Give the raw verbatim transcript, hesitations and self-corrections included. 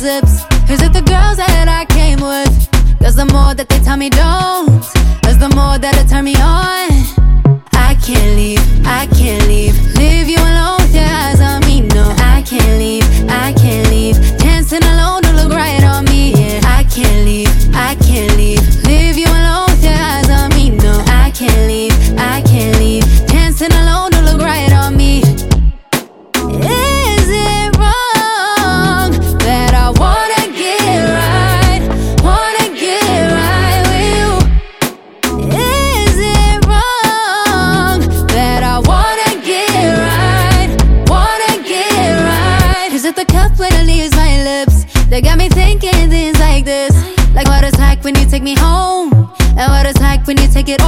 zips? Is it the girls that I came with? Cause the more that they tell me don't, is the more that it turn me on. I can't leave, I can't leave. Leave you alone with your eyes on me, no. I can't leave, I can't leave. Dancing alone to look right on me, yeah. I can't leave, I can't leave. Leave you alone with your eyes on me, no. I can't leave, I can't leave. Dancing alone to look right on me. Is it wrong that I wanna get right, wanna get right with you? Is it wrong that I wanna get right, wanna get right? Is it the cup when it leaves my lips that got me thinking things like this? Like what it's like when you take me home, and what it's like when you take it